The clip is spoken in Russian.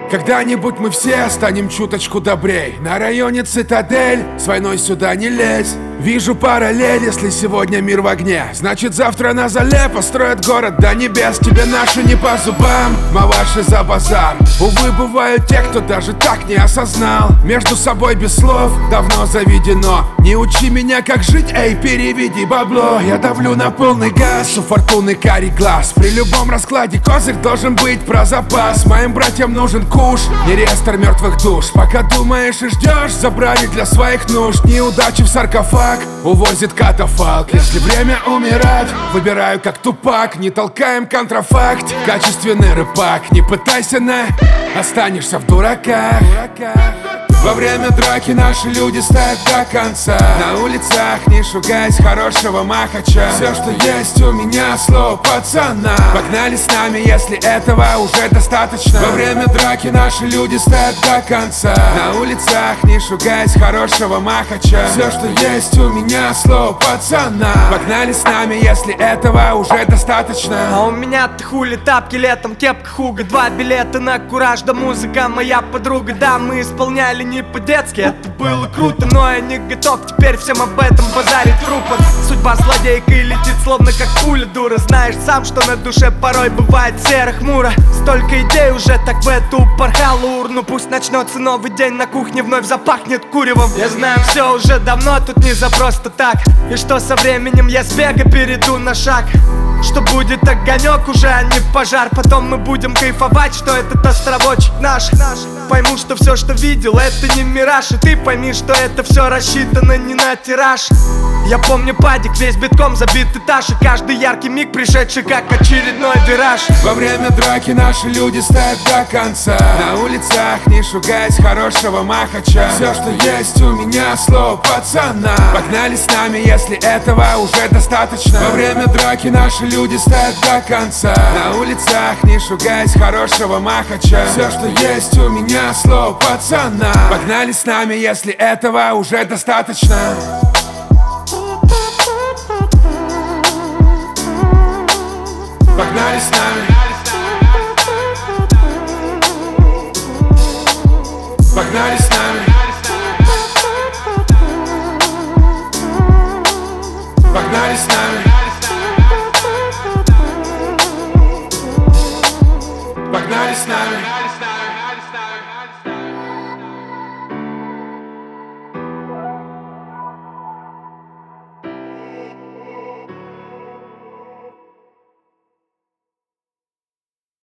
Когда-нибудь мы все станем чуточку добрей. На районе Цитадель, с войной сюда не лезь. Вижу параллель, если сегодня мир в огне, значит завтра на зале построят город до небес. Тебе наши не по зубам, маваши за базар. Увы, бывают те, кто даже так не осознал. Между собой без слов давно заведено. Не учи меня, как жить, эй, переведи бабло. Я давлю на полный газ, у фортуны карий глаз. При любом раскладе козырь должен быть про запас. Моим братьям нужен куш, не реестр мертвых душ. Пока думаешь и ждешь, забрали для своих нужд. Неудачи в саркофаг увозит катафалк. Если время умирать, выбираю как Тупак. Не толкаем контрафакт, качественный рыбак. Не пытайся останешься в дураках. Во время драки наши люди стоят до конца. На улицах не шугаясь хорошего махача. Все, что есть у меня, слово пацана. Погнали с нами, если этого уже достаточно. Во время драки наши люди стоят до конца. На улицах не шугаясь хорошего махача. Все, что есть у меня, слово пацана. Погнали с нами, если этого уже достаточно. А у меня-то хули тапки, летом кепка Хуга. 2 билета на кураж, да музыка моя подруга. Да, мы исполняли не по-детски, это было круто, но я не готов теперь всем об этом базарить в рупор. Судьба злодейкой летит словно как пуля, дура. Знаешь сам, что на душе порой бывает серо-хмуро. Столько идей уже так в эту упорхала урну. Пусть начнется новый день, на кухне вновь запахнет куревом. Я знаю все уже давно, тут не за просто так. И что со временем я с бега перейду на шаг. Что будет огонек уже, а не пожар. Потом мы будем кайфовать, что этот островочек наш. Пойму, что все, что видел, это не мираж. И ты пойми, что это все рассчитано не на тираж. Я помню падик, весь битком забит этаж. И каждый яркий миг, пришедший как очередной вираж. Во время драки наши люди стоят до конца. На улицах не шугаясь хорошего махача. Все, что есть у меня, слово пацана. Погнали с нами, если этого уже достаточно. Во время драки наши люди стоят до конца. На улицах не шугаясь хорошего махача. Все, что есть у меня, слово пацана. Погнали с нами, если этого уже достаточно. Погнали с нами. Погнали с нами.